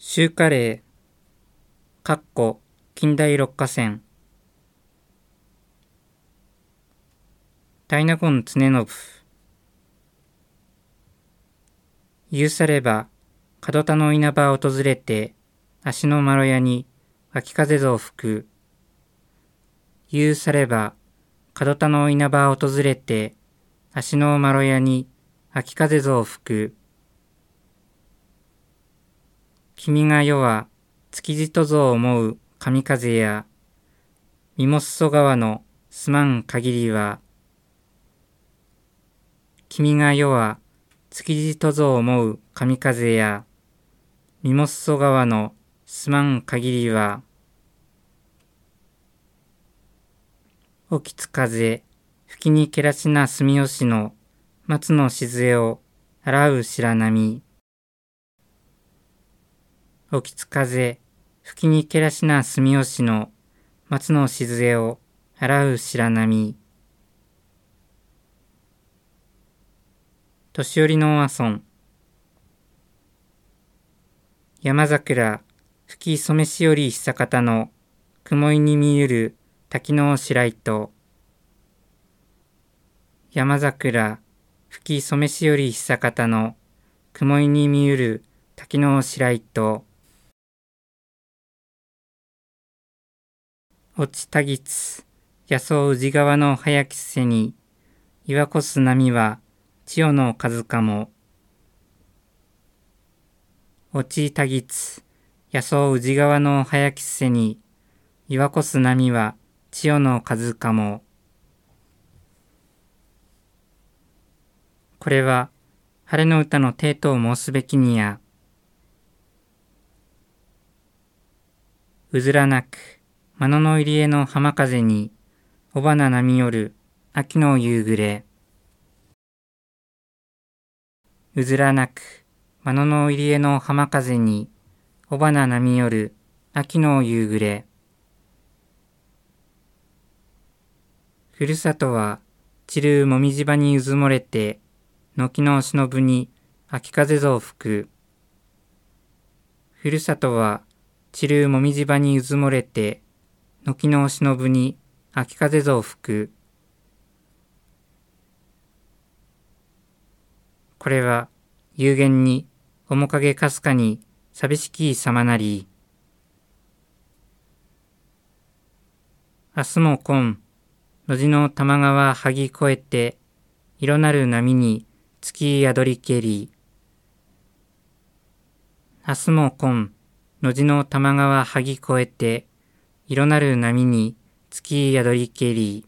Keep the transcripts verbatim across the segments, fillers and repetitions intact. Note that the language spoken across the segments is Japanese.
周華霊（近代六花仙）大納言常信。言うされば門田の稲葉を訪れて、足のまろやに秋風ぞ吹く。言うされば門田の稲葉を訪れて、足のまろやに秋風ぞ吹く。君が世は築地とぞ思う神風や、身も裾川のすまん限りは。君が世は築地とぞ思う神風や、身も裾川のすまん限りは。起きつ風、吹きにけらしな住吉の松の静を洗う白波。起きつ風、吹きにけらしな住吉の松の静を洗う白波。年寄りのお遊ん。山桜、吹き染めしより久方の雲井に見ゆる滝の白糸。山桜、吹き染めしより久方の雲井に見ゆる滝の白糸。落ちたぎつ、野草宇治川の早きせに、岩越す波は千代の数かも。落ちたぎつ、野草宇治川の早きせに、岩越す波は千代の数かも。これは、晴れの歌の帝と申すべきにや。うずらなく、間野の入り江の浜風に、尾花波よる秋の夕暮れ。うずらなく、間野の入り江の浜風に、尾花波よる秋の夕暮れ。ふるさとは、散るもみじ場にうずもれて、軒のしのぶに秋風ぞ吹く。ふるさとは、散るもみじ場にうずもれて、軒のしのぶに秋風ぞ吹く。これは幽玄に面影かすかに寂しきさまなり。明日も今、野地の玉川はぎ越えて、色なる波に月宿りけり。明日も今、野地の玉川はぎ越えて、色なる波に月宿りけり。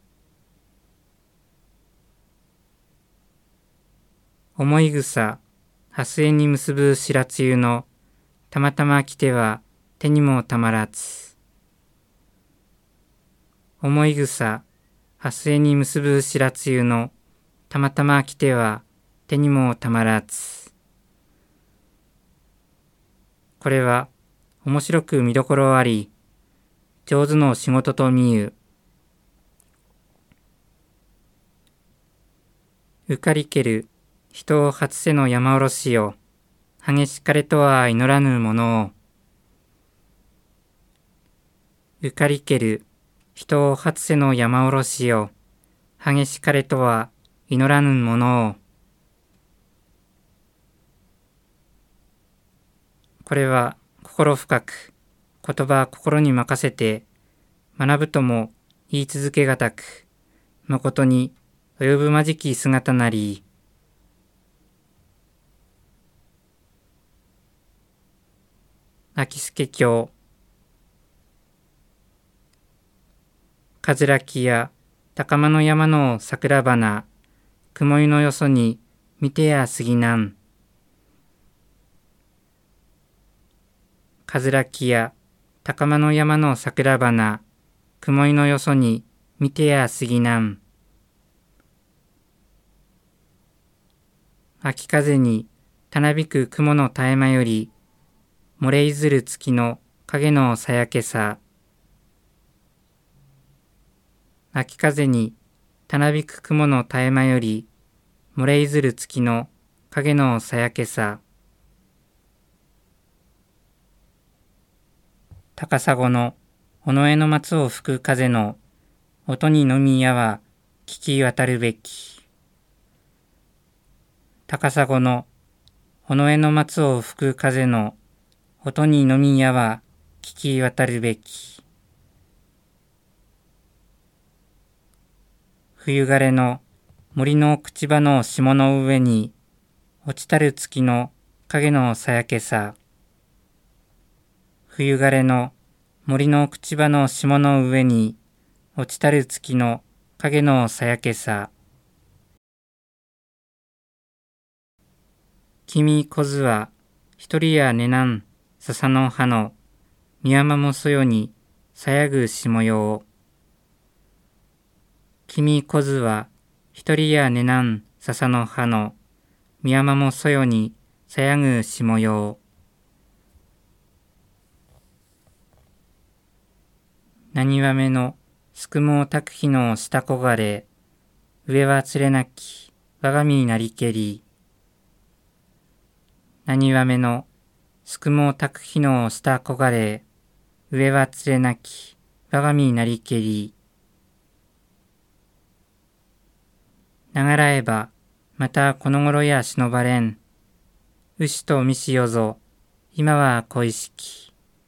思い草、はすえに結ぶ白露の、たまたま来ては手にもたまらず。思い草、はすえに結ぶ白露の、たまたま来ては手にもたまらず。これは面白く見どころあり、上手の仕事と見ゆ。うかりける人を初せの山おろしよ、激しかれとは祈らぬものを。うかりける人を初せの山おろしよ、激しかれとは祈らぬものを。これは心深く、言葉心に任せて、学ぶとも言い続けがたく、誠に及ぶまじき姿なり。秋助教。かずら木や高間の山の桜花、雲井のよそに見てやすぎなん。かずら木や高間の山の桜花、雲井のよそに見てやすぎなん。秋風にたなびく雲の絶え間より、漏れいずる月の影のさやけさ。秋風にたなびく雲の絶え間より、漏れいずる月の影のさやけさ。 高砂の尾上の松を吹く風の音にのみやは聞き渡るべき。高砂の尾上の松を吹く風の音にのみやは聞き渡るべき。冬枯れの森の口場の霜の上に落ちたる月の影のさやけさ。冬枯れの森の口場の霜の上に落ちたる月の影のさやけさ。君こずは一人やねなん笹の葉のみやまもそよにさやぐしもよう。君こずは一人やねなん笹の葉のみやまもそよにさやぐしもよう。なにわめのすくもうたくひのしたこがれ、上はつれなき我がみなりけり。なにわめのすくもうたくひのしたこがれ、上はつれなき我がみなりけり。ながらえばまたこのごろやしのばれん。牛とみしよぞ今は恋しき。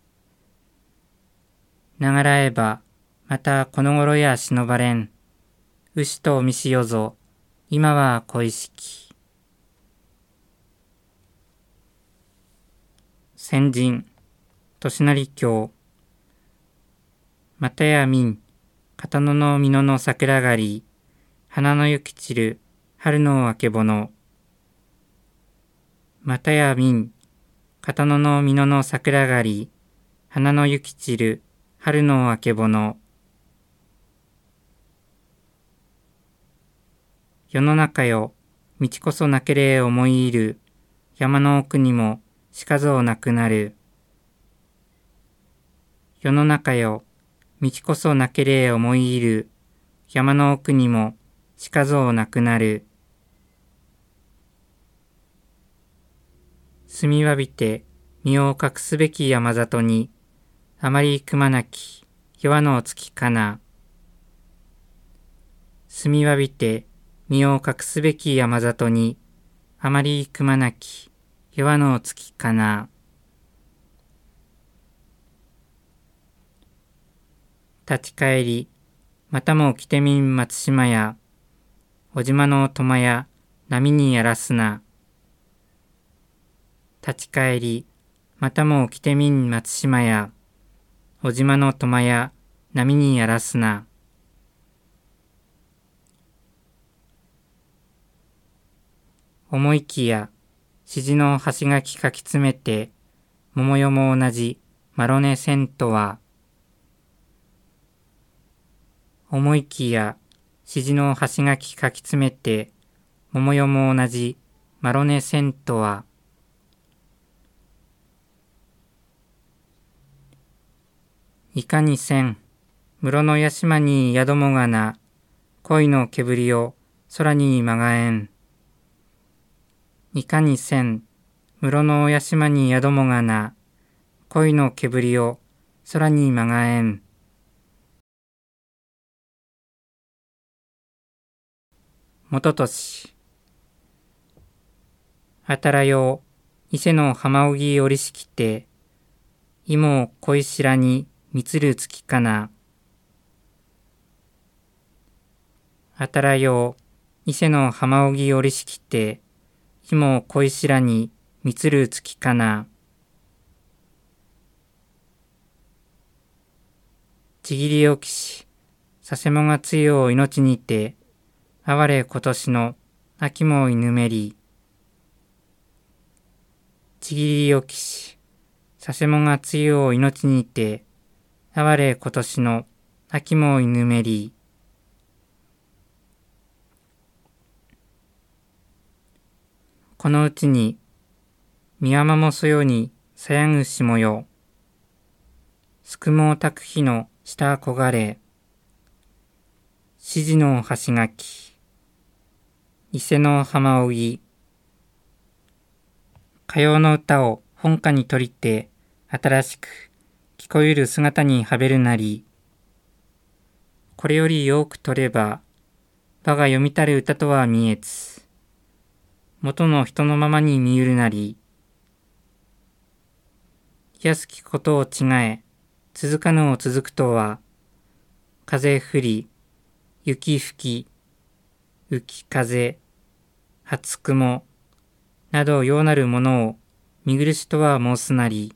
ながらえばまたこのごろやしのばれん。牛とみしよぞ今は恋しき。先人年成京。またやみん片野の美濃の桜狩り花の雪散る春のあけぼの。またやみん片野の美濃の桜狩り花の雪散る春のあけぼの。世の中よ道こそなけれ思い入る山の奥にもしかぞなくなる。世の中よ道こそなけれ思い入る山の奥にもしかぞなくなる。澄みわびて身を隠すべき山里にあまりくまなき夜の月かな。澄みわびて身を隠すべき山里にあまりくまなき夜の月かな。立ち返りまたも来てみん松島や小島の苫や波にやらすな。立ち返りまたも来てみん松島や小島の苫や波にやらすな。思いきやしじの端がきかきつめて桃よも同じマロネセントは。思いきやしじの端がきかきつめて桃よも同じマロネセントは。いかにせん室の屋島に宿もがな恋の煙を空にまがえん。いかにせん室の屋島に宿もがな恋の煙を空にまがえん。もととしあたらよ伊勢の浜荻折りしきていも恋しらにみつる月かな。あたらよ伊勢の浜荻折りしきていも恋しらにみつる月かな。ちぎりおきしさせもがつよ命にてあわれ今年の秋も犬めり。ちぎりおきしさせもがつよ命にてあわれ今年の秋も犬めり。このうちにみやまもそよにさやぐしもよ。すくもうたくひのしたこがれ。しじの端がき。伊勢の浜荻。歌謡の歌を本歌に取りて新しく聞こえる姿にはべるなり、これより多く取れば、我が読みたる歌とは見えつ、元の人のままに見ゆるなり、安きことを違え、続かぬを続くとは、風降り、雪吹き、浮き風、初雲、などようなるものを見苦しとは申すなり、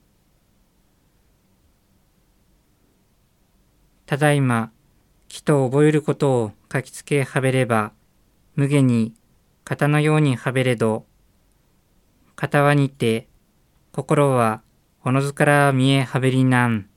ただいま、きと覚えることを書きつけはべれば、無下に型のようにはべれど、型はにて、心はおのずから見えはべりなん。